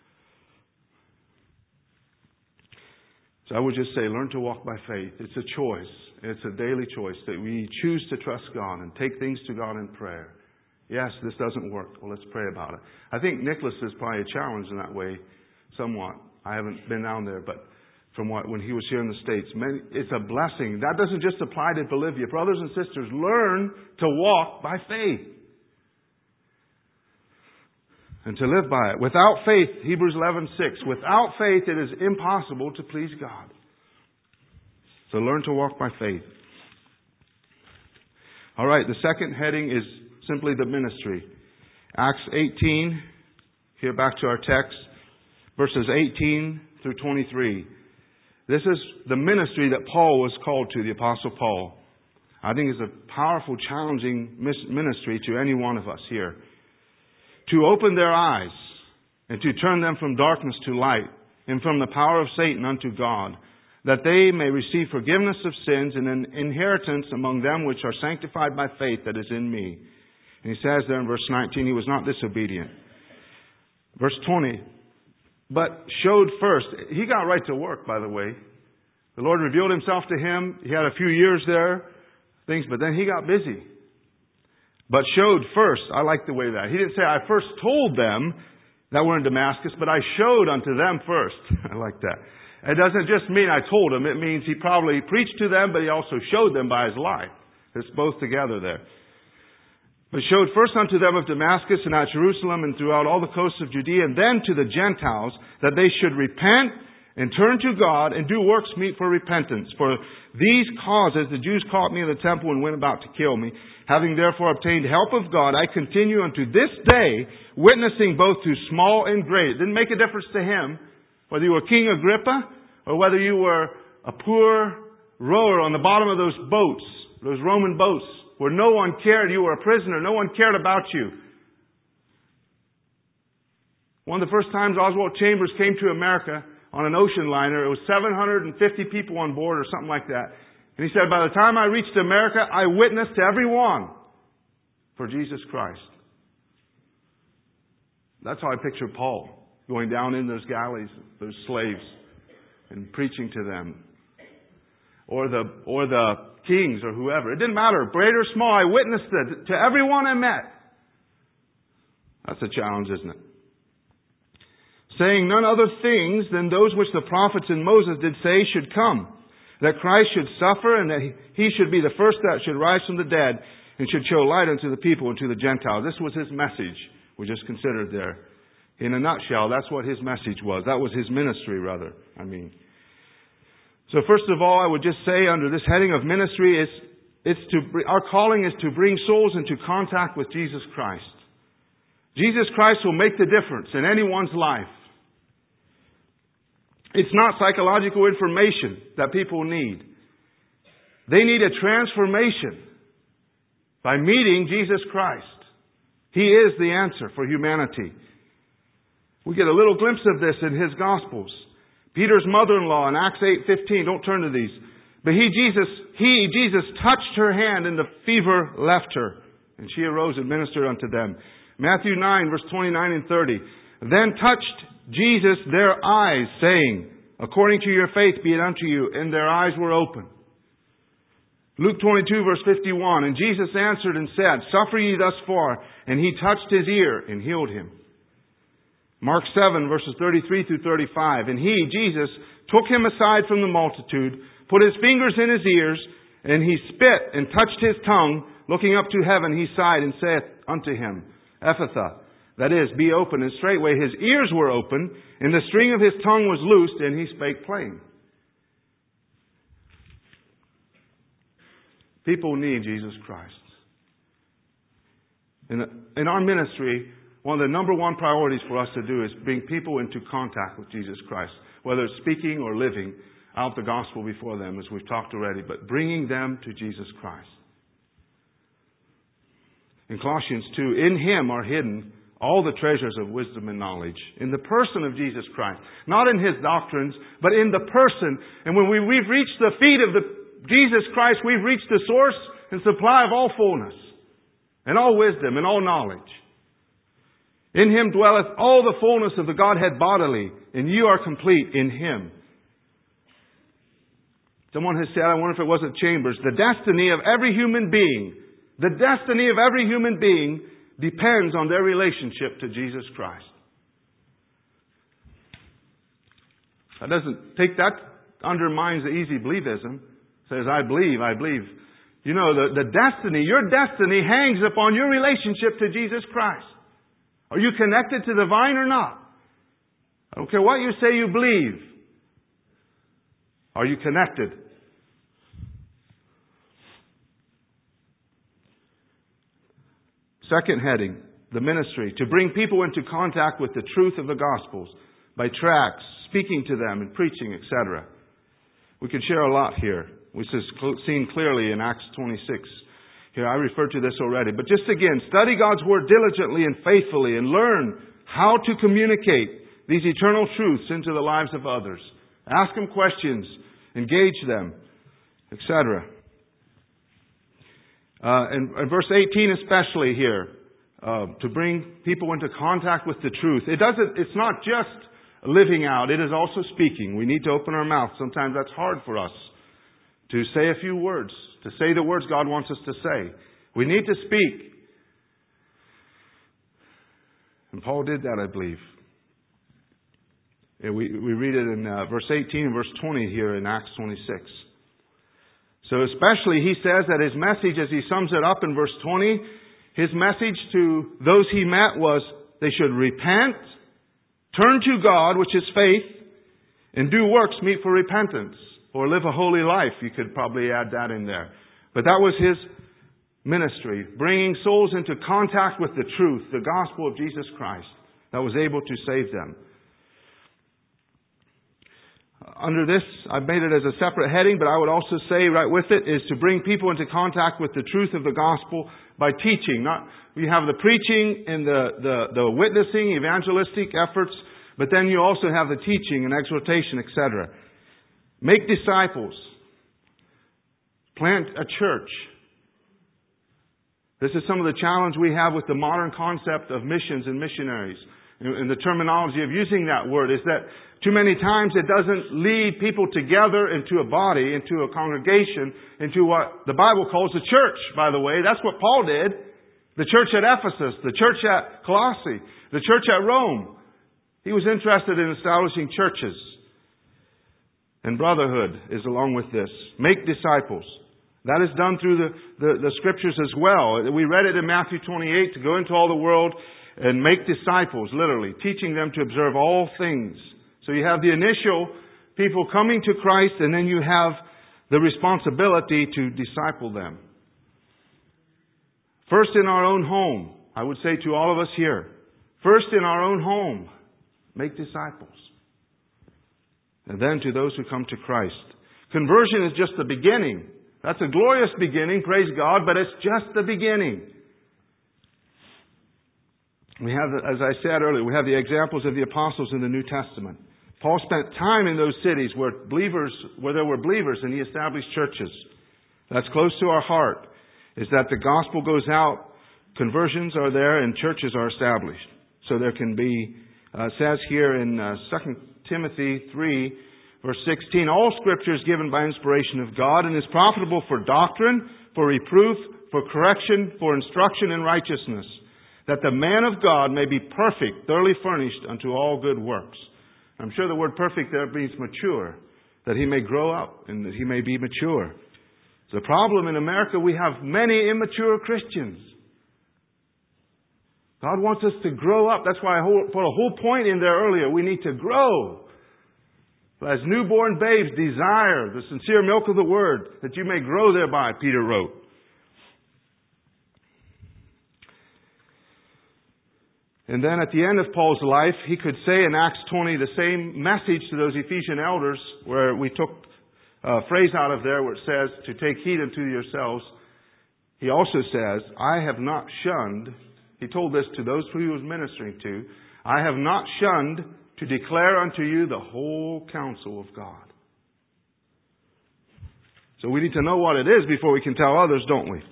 So I would just say, learn to walk by faith. It's a choice. It's a daily choice that we choose to trust God and take things to God in prayer. Yes, this doesn't work. Well, let's pray about it. I think Nicholas is probably a challenge in that way, somewhat. I haven't been down there, but from when he was here in the States, it's a blessing. That doesn't just apply to Bolivia. Brothers and sisters, learn to walk by faith and to live by it. Without faith, Hebrews 11:6, without faith it is impossible to please God. So learn to walk by faith. All right, the second heading is simply the ministry. Acts 18, here back to our text, verses 18 through 23. This is the ministry that Paul was called to, the Apostle Paul. I think it's a powerful, challenging ministry to any one of us here. To open their eyes and to turn them from darkness to light and from the power of Satan unto God, that they may receive forgiveness of sins and an inheritance among them which are sanctified by faith that is in me. And he says there in verse 19, he was not disobedient. Verse 20, but showed first. He got right to work, by the way. The Lord revealed Himself to him. He had a few years there, but then he got busy. But showed first. I like the way that. He didn't say, I first told them that we're in Damascus, but I showed unto them first. I like that. It doesn't just mean I told them. It means he probably preached to them, but he also showed them by his life. It's both together there. But showed first unto them of Damascus and at Jerusalem and throughout all the coasts of Judea, and then to the Gentiles, that they should repent and turn to God and do works meet for repentance. For these causes the Jews caught me in the temple and went about to kill me. Having therefore obtained help of God, I continue unto this day, witnessing both to small and great. It didn't make a difference to him whether you were King Agrippa or whether you were a poor rower on the bottom of those boats, those Roman boats, where no one cared. You were a prisoner. No one cared about you. One of the first times Oswald Chambers came to America on an ocean liner, it was 750 people on board or something like that. And he said, by the time I reached America, I witnessed to everyone for Jesus Christ. That's how I picture Paul going down in those galleys, those slaves, and preaching to them. Or the kings or whoever. It didn't matter, great or small, I witnessed it to everyone I met. That's a challenge, isn't it? Saying none other things than those which the prophets and Moses did say should come. That Christ should suffer and that He should be the first that should rise from the dead and should show light unto the people and to the Gentiles. This was His message we just considered there. In a nutshell, that's what His message was. That was His ministry, rather. So first of all, I would just say under this heading of ministry, our calling is to bring souls into contact with Jesus Christ. Jesus Christ will make the difference in anyone's life. It's not psychological information that people need. They need a transformation by meeting Jesus Christ. He is the answer for humanity. We get a little glimpse of this in His Gospels. Peter's mother-in-law in Acts 8:15. Don't turn to these. But Jesus touched her hand and the fever left her. And she arose and ministered unto them. Matthew 9 verse 29 and 30. Then touched Jesus their eyes, saying, according to your faith be it unto you. And their eyes were open. Luke 22 verse 51. And Jesus answered and said, suffer ye thus far. And He touched his ear and healed him. Mark 7 verses 33 through 35. And He, Jesus, took him aside from the multitude, put His fingers in his ears, and He spit and touched his tongue. Looking up to heaven, He sighed and saith unto him, Ephphatha, that is, be open. And straightway his ears were open, and the string of his tongue was loosed, and he spake plain. People need Jesus Christ. In our ministry, one of the number one priorities for us to do is bring people into contact with Jesus Christ, whether it's speaking or living out the gospel before them, as we've talked already, but bringing them to Jesus Christ. In Colossians 2, in Him are hidden all the treasures of wisdom and knowledge in the person of Jesus Christ. Not in His doctrines, but in the person. And when we've reached the feet of Jesus Christ, we've reached the source and supply of all fullness, and all wisdom, and all knowledge. In Him dwelleth all the fullness of the Godhead bodily, and you are complete in Him. Someone has said, I wonder if it wasn't Chambers, the destiny of every human being depends on their relationship to Jesus Christ. That undermines the easy believism. Says, I believe. You know, your destiny hangs upon your relationship to Jesus Christ. Are you connected to the vine or not? I don't care what you say you believe. Are you connected? Second heading, the ministry, to bring people into contact with the truth of the Gospels by tracts, speaking to them and preaching, etc. We could share a lot here. This is seen clearly in Acts 26. Here, I referred to this already. But just again, study God's Word diligently and faithfully and learn how to communicate these eternal truths into the lives of others. Ask them questions, engage them, etc. And verse 18 especially here, to bring people into contact with the truth. It's not just living out, it is also speaking. We need to open our mouth. Sometimes that's hard for us to say a few words, to say the words God wants us to say. We need to speak. And Paul did that, I believe. And we read it in verse 18 and verse 20 here in Acts 26. So especially he says that his message, as he sums it up in verse 20, his message to those he met was they should repent, turn to God, which is faith, and do works meet for repentance, or live a holy life. You could probably add that in there. But that was his ministry, bringing souls into contact with the truth, the gospel of Jesus Christ, that was able to save them. Under this, I've made it as a separate heading, but I would also say right with it is to bring people into contact with the truth of the gospel by teaching. We have the preaching and the witnessing, evangelistic efforts, but then you also have the teaching and exhortation, etc. Make disciples. Plant a church. This is some of the challenge we have with the modern concept of missions and missionaries. And the terminology of using that word is that too many times it doesn't lead people together into a body, into a congregation, into what the Bible calls a church, by the way. That's what Paul did. The church at Ephesus, the church at Colossae, the church at Rome. He was interested in establishing churches. And brotherhood is along with this. Make disciples. That is done through the Scriptures as well. We read it in Matthew 28, to go into all the world and make disciples, literally, teaching them to observe all things. So you have the initial people coming to Christ, and then you have the responsibility to disciple them. First in our own home, I would say to all of us here, first in our own home, make disciples. And then to those who come to Christ. Conversion is just the beginning. That's a glorious beginning, praise God, but it's just the beginning. We have, as I said earlier, we have the examples of the apostles in the New Testament. Paul spent time in those cities where there were believers, and he established churches. That's close to our heart, is that the gospel goes out, conversions are there, and churches are established. So there can be, says here in 2 Timothy 3, verse 16, all Scripture is given by inspiration of God and is profitable for doctrine, for reproof, for correction, for instruction in righteousness, that the man of God may be perfect, thoroughly furnished unto all good works. I'm sure the word perfect there means mature, that he may grow up and that he may be mature. The problem in America, we have many immature Christians. God wants us to grow up. That's why I put a whole point in there earlier. We need to grow. As newborn babes, desire the sincere milk of the Word, that you may grow thereby, Peter wrote. And then at the end of Paul's life, he could say in Acts 20 the same message to those Ephesian elders, where we took a phrase out of there where it says, to take heed unto yourselves. He also says, I have not shunned He told this to those who He was ministering to. I have not shunned to declare unto you the whole counsel of God. So we need to know what it is before we can tell others, don't we?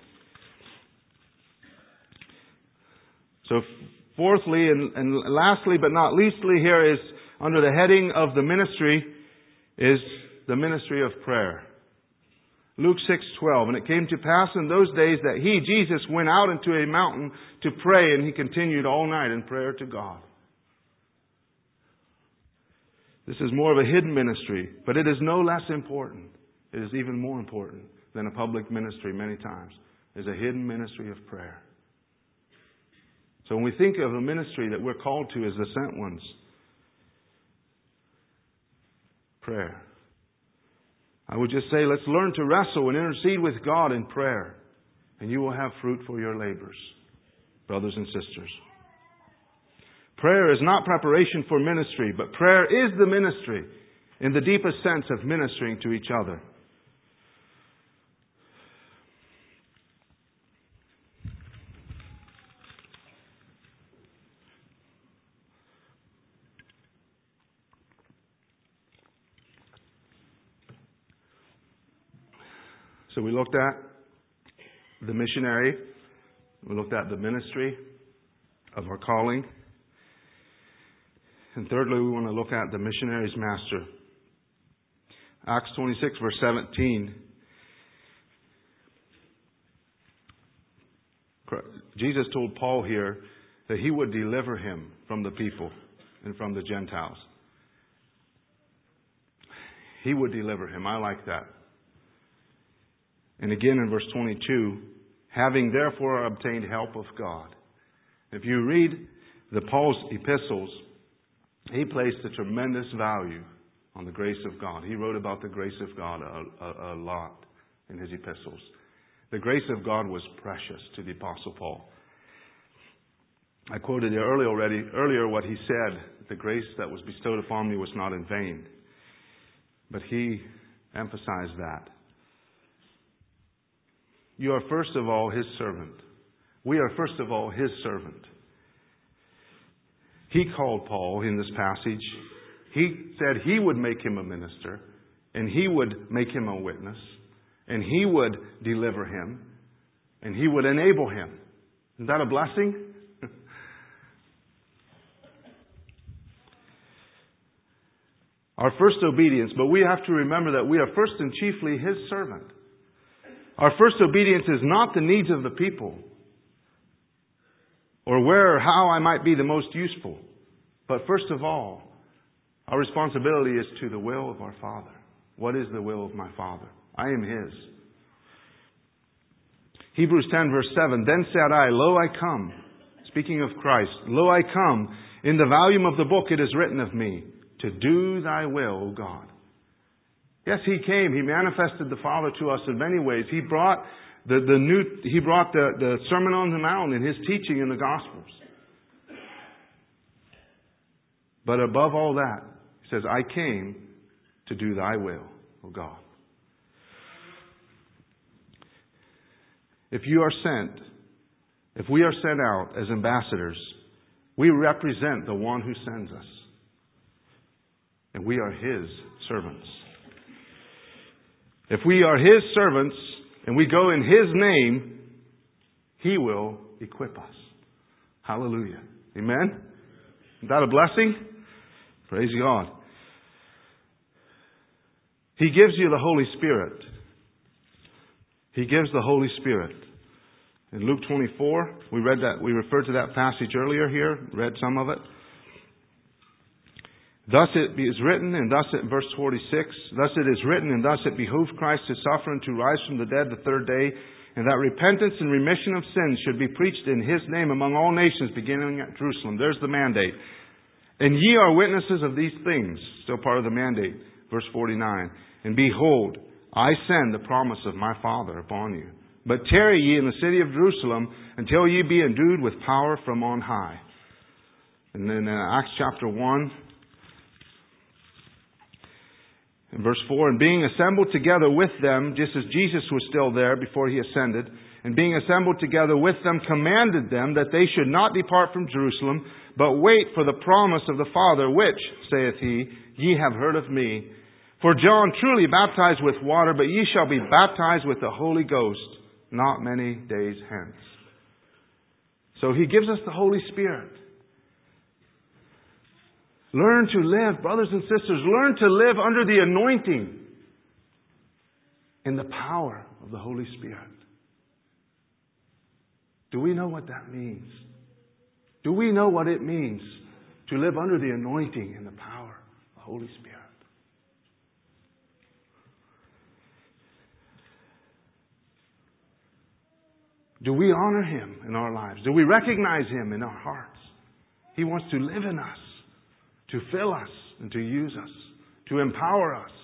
So fourthly and lastly but not leastly here is under the heading of the ministry is the ministry of prayer. Luke 6:12, and it came to pass in those days that He, Jesus, went out into a mountain to pray, and He continued all night in prayer to God. This is more of a hidden ministry, but it is no less important. It is even more important than a public ministry many times. It's a hidden ministry of prayer. So when we think of the ministry that we're called to as the sent ones, prayer. I would just say, let's learn to wrestle and intercede with God in prayer, and you will have fruit for your labors, brothers and sisters. Prayer is not preparation for ministry, but prayer is the ministry in the deepest sense of ministering to each other. So we looked at the missionary. We looked at the ministry of our calling. And thirdly, we want to look at the missionary's master. Acts 26, verse 17. Jesus told Paul here that He would deliver him from the people and from the Gentiles. He would deliver him. I like that. And again in verse 22, having therefore obtained help of God. If you read Paul's epistles, he placed a tremendous value on the grace of God. He wrote about the grace of God a lot in his epistles. The grace of God was precious to the Apostle Paul. I quoted earlier what he said. The grace that was bestowed upon me was not in vain. But he emphasized that. You are first of all His servant. We are first of all His servant. He called Paul in this passage. He said He would make him a minister, and He would make him a witness, and He would deliver him, and He would enable him. Isn't that a blessing? Our first obedience, but we have to remember that we are first and chiefly His servant. Our first obedience is not the needs of the people or where or how I might be the most useful. But first of all, our responsibility is to the will of our Father. What is the will of my Father? I am His. Hebrews 10 verse 7, then said I, lo, I come. Speaking of Christ, lo, I come. In the volume of the book it is written of me, to do Thy will, O God. Yes, He came. He manifested the Father to us in many ways. He brought the Sermon on the Mount and His teaching in the Gospels. But above all that, He says, I came to do Thy will, O God. If we are sent out as ambassadors, we represent the one who sends us. And we are His servants. If we are His servants and we go in His name, He will equip us. Hallelujah. Amen? Is that a blessing? Praise God. He gives you the Holy Spirit. He gives the Holy Spirit. In Luke 24, we referred to that passage earlier here, read some of it. Thus it is written, and thus it, verse 46, thus it is written, and thus it behooved Christ to suffer and to rise from the dead the third day, and that repentance and remission of sins should be preached in His name among all nations, beginning at Jerusalem. There's the mandate. And ye are witnesses of these things, still part of the mandate, verse 49. And behold, I send the promise of my Father upon you. But tarry ye in the city of Jerusalem until ye be endued with power from on high. And then in Acts chapter 1, in verse 4, and being assembled together with them, just as Jesus was still there before He ascended, and being assembled together with them, commanded them that they should not depart from Jerusalem, but wait for the promise of the Father, which, saith he, ye have heard of me. For John truly baptized with water, but ye shall be baptized with the Holy Ghost not many days hence. So He gives us the Holy Spirit. Learn to live, brothers and sisters, learn to live under the anointing and the power of the Holy Spirit. Do we know what that means? Do we know what it means to live under the anointing and the power of the Holy Spirit? Do we honor Him in our lives? Do we recognize Him in our hearts? He wants to live in us, to fill us, and to use us, to empower us,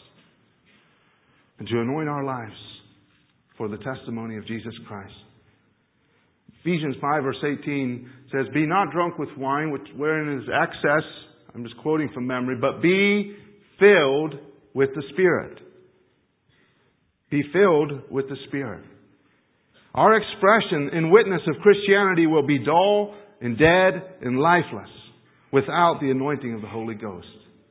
and to anoint our lives for the testimony of Jesus Christ. Ephesians 5 verse 18 says, Be not drunk with wine, wherein is excess, I'm just quoting from memory, but be filled with the Spirit. Be filled with the Spirit. Our expression and witness of Christianity will be dull and dead and lifeless without the anointing of the Holy Ghost.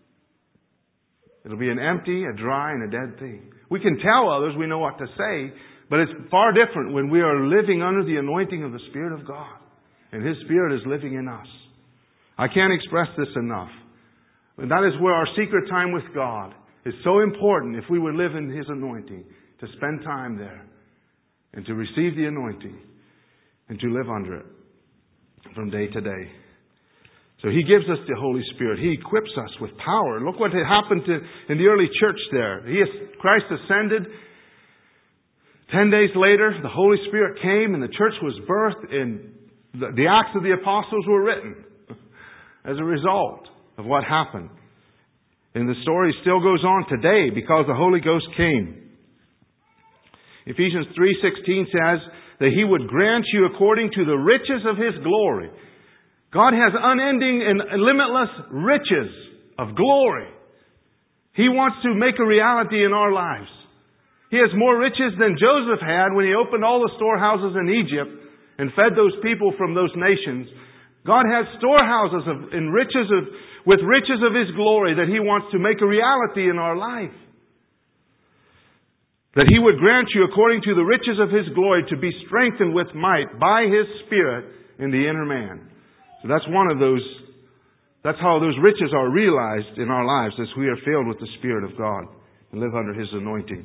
It'll be an empty, a dry, and a dead thing. We can tell others we know what to say, but it's far different when we are living under the anointing of the Spirit of God. And His Spirit is living in us. I can't express this enough. And that is where our secret time with God is so important if we would live in His anointing, to spend time there and to receive the anointing and to live under it from day to day. So He gives us the Holy Spirit. He equips us with power. Look what had happened in the early church there. Christ ascended. 10 days later, the Holy Spirit came and the church was birthed, and the Acts of the Apostles were written as a result of what happened. And the story still goes on today because the Holy Ghost came. Ephesians 3:16 says that He would grant you according to the riches of His glory. God has unending and limitless riches of glory. He wants to make a reality in our lives. He has more riches than Joseph had when he opened all the storehouses in Egypt and fed those people from those nations. God has storehouses with riches of His glory that He wants to make a reality in our life. That He would grant you according to the riches of His glory to be strengthened with might by His Spirit in the inner man. So that's how those riches are realized in our lives as we are filled with the Spirit of God and live under His anointing.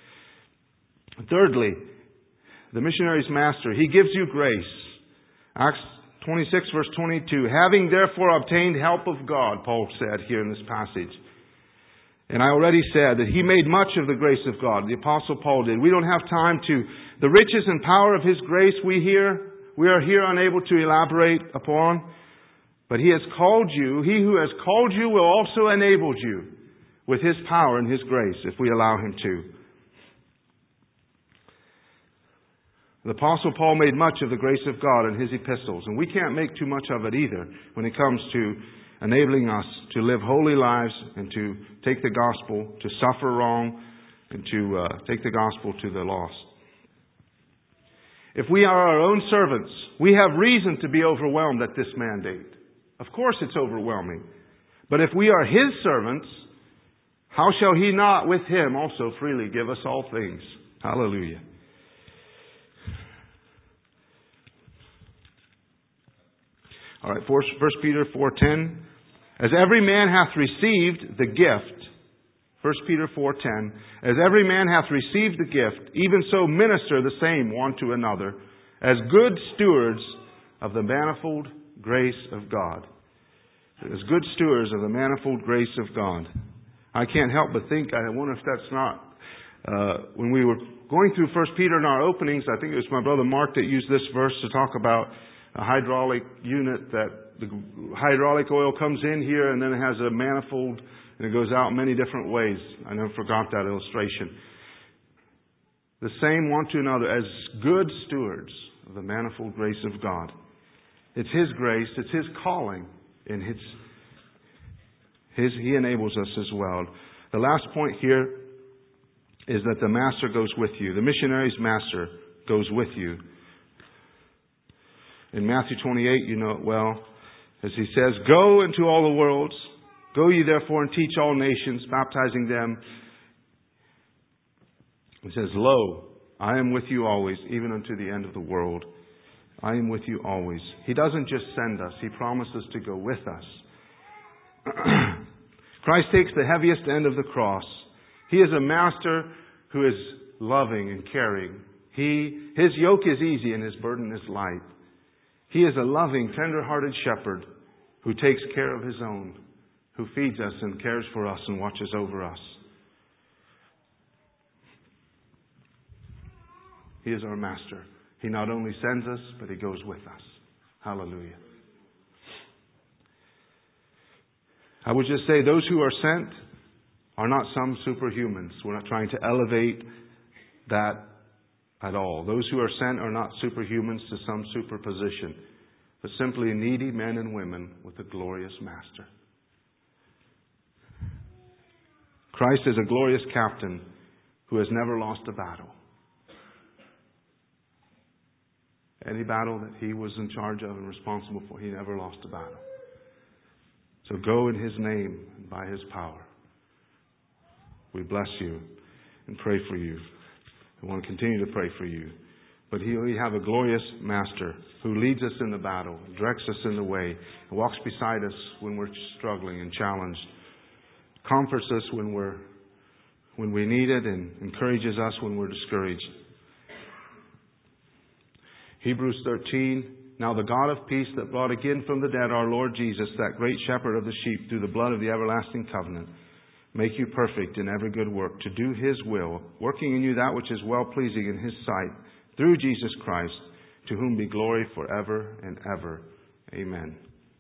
Thirdly, the missionary's master, he gives you grace. Acts 26 verse 22, having therefore obtained help of God, Paul said here in this passage. And I already said that he made much of the grace of God. The Apostle Paul did. We don't have time to. The riches and power of His grace we are here unable to elaborate upon. But He has called you. He who has called you will also enable you with His power and His grace if we allow Him to. The Apostle Paul made much of the grace of God in his epistles, and we can't make too much of it either when it comes to enabling us to live holy lives and to take the gospel, to suffer wrong, and to take the gospel to the lost. If we are our own servants, we have reason to be overwhelmed at this mandate. Of course it's overwhelming. But if we are His servants, how shall He not with Him also freely give us all things? Hallelujah. All right, 1 Peter 4:10. As every man hath received the gift, 1 Peter 4:10, as every man hath received the gift, even so minister the same one to another, as good stewards of the manifold grace of God. As good stewards of the manifold grace of God. I can't help but think, I wonder if that's not, when we were going through 1 Peter in our openings, I think it was my brother Mark that used this verse to talk about a hydraulic unit, that the hydraulic oil comes in here and then it has a manifold and it goes out many different ways. I never forgot that illustration. The same one to another as good stewards of the manifold grace of God. It's His grace, it's His calling, and He enables us as well. The last point here is that the Master goes with you. The missionary's Master goes with you. In Matthew 28, you know it well, as He says, "Go into all the worlds. Go ye therefore and teach all nations, baptizing them." He says, "Lo, I am with you always, even unto the end of the world." I am with you always. He doesn't just send us. He promises to go with us. Christ takes the heaviest end of the cross. He is a master who is loving and caring. His yoke is easy and His burden is light. He is a loving, tender-hearted shepherd who takes care of His own, who feeds us and cares for us and watches over us. He is our master. He not only sends us, but He goes with us. Hallelujah. I would just say those who are sent are not some superhumans. We're not trying to elevate that at all. Those who are sent are not superhumans to some superposition, but simply needy men and women with a glorious master. Christ is a glorious captain who has never lost a battle. Any battle that He was in charge of and responsible for, He never lost a battle. So go in His name and by His power. We bless you and pray for you. We want to continue to pray for you. But we have a glorious Master who leads us in the battle, directs us in the way, and walks beside us when we're struggling and challenged, comforts us when we need it, and encourages us when we're discouraged. Hebrews 13, "Now the God of peace that brought again from the dead our Lord Jesus, that great shepherd of the sheep, through the blood of the everlasting covenant, make you perfect in every good work, to do His will, working in you that which is well-pleasing in His sight, through Jesus Christ, to whom be glory forever and ever. Amen."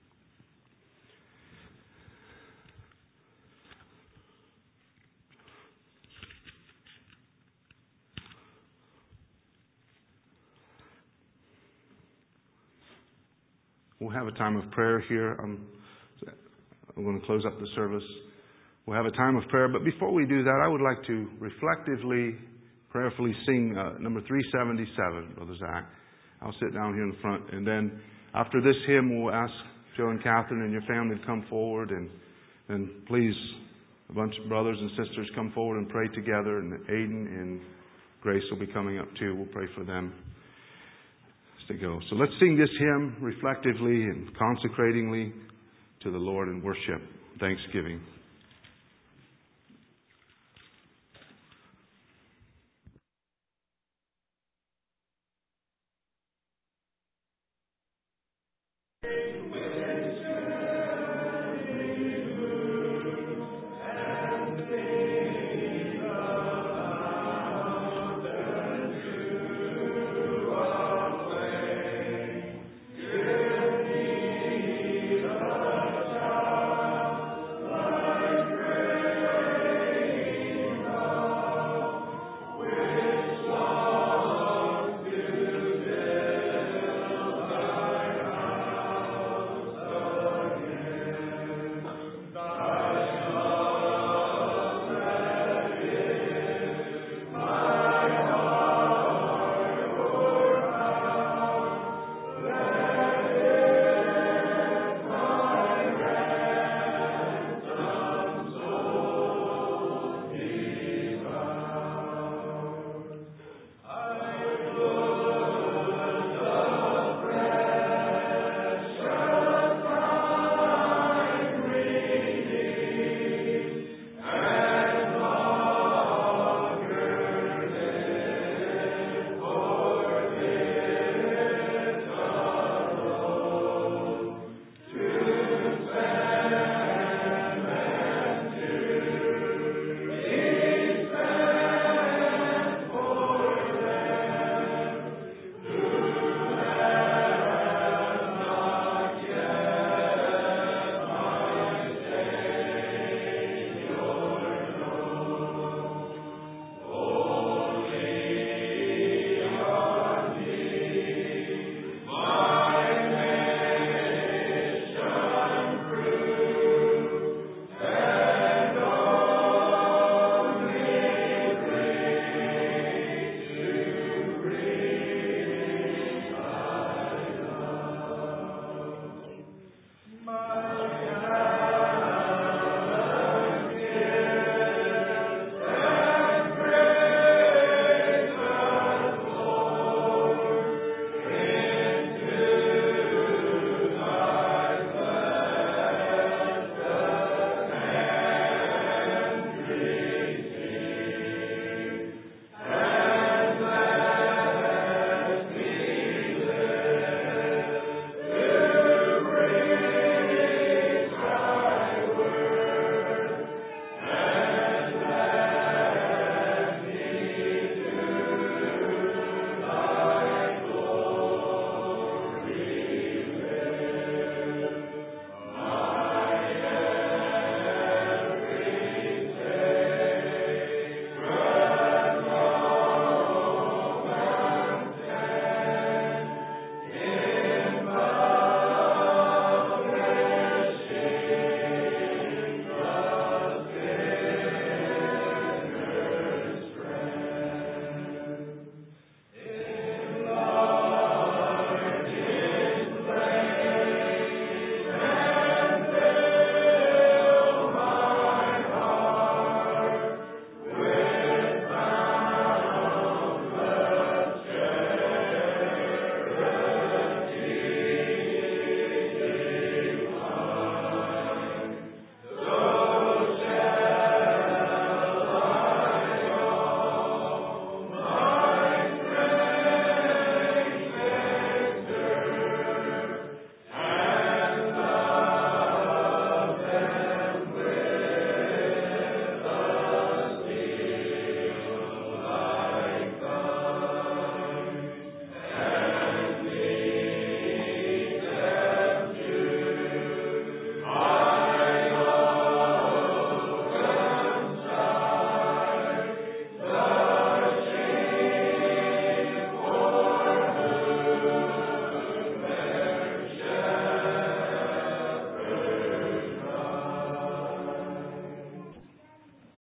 We'll have a time of prayer here. I'm going to close up the service. We'll have a time of prayer. But before we do that, I would like to reflectively, prayerfully sing number 377, Brother Zach. I'll sit down here in the front. And then after this hymn, we'll ask Joe and Catherine and your family to come forward. And please, a bunch of brothers and sisters, come forward and pray together. And Aiden and Grace will be coming up too. We'll pray for them to go. So let's sing this hymn reflectively and consecratingly to the Lord in worship, thanksgiving.